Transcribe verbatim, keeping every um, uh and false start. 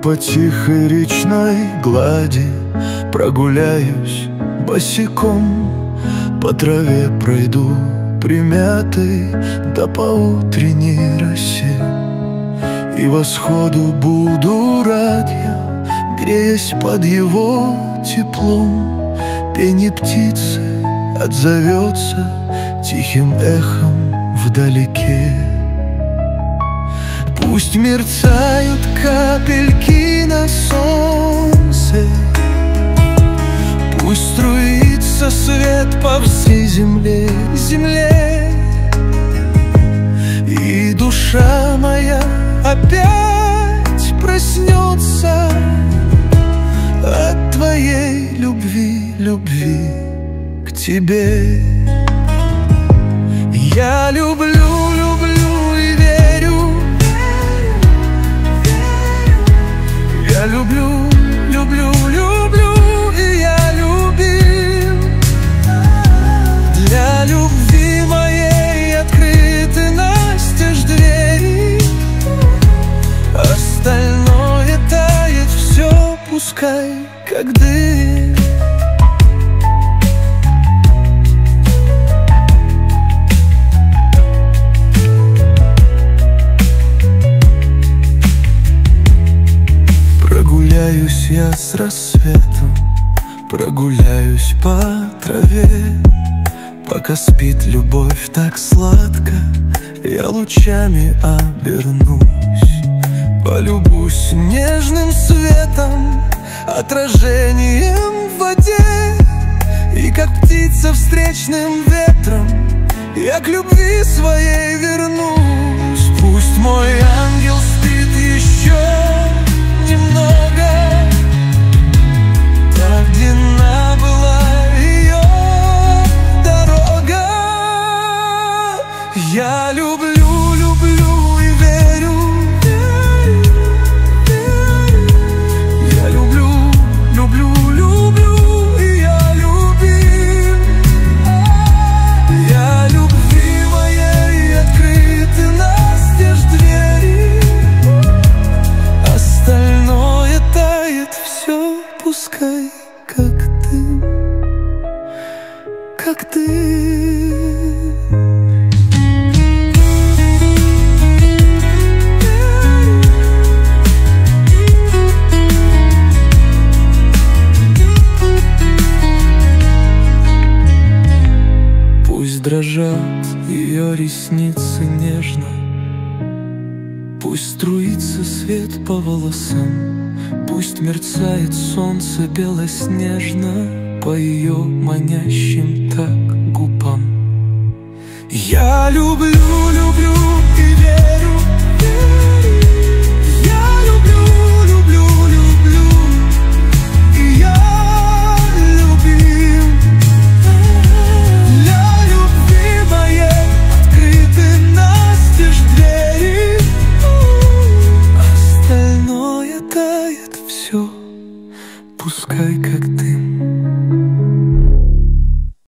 по тихой речной глади прогуляюсь босиком, по траве пройду примятой до поутренней росе, и восходу буду рад я, греясь под его теплом. Пение птицы отзовется тихим эхом вдалеке. Пусть мерцают капельки на солнце, пусть струится свет по всей земле, земле, и душа моя опять проснется от твоей любви, любви к тебе. Я люблю, люблю и верю, я люблю, люблю, люблю, и я любим. Для любви моей открыты настежь двери, остальное тает все, пускай как дым. Прогуляюсь я с рассветом, прогуляюсь по траве, пока спит любовь так сладко, я лучами обернусь. Полюбусь нежным светом, отражением в воде, и как птица встречным ветром я к любви своей вернусь. Пусть мой ангел спит еще немного, так длинна была ее дорога. Я люблю, люблю и верю, я люблю, люблю, люблю, и я любим. Я любви моей открыты настежь двери, остальное тает все, пускай как ты, как ты. Пусть дрожат ее ресницы нежно, пусть струится свет по волосам, пусть мерцает солнце белоснежно по ее манящим так губам. Я люблю, люблю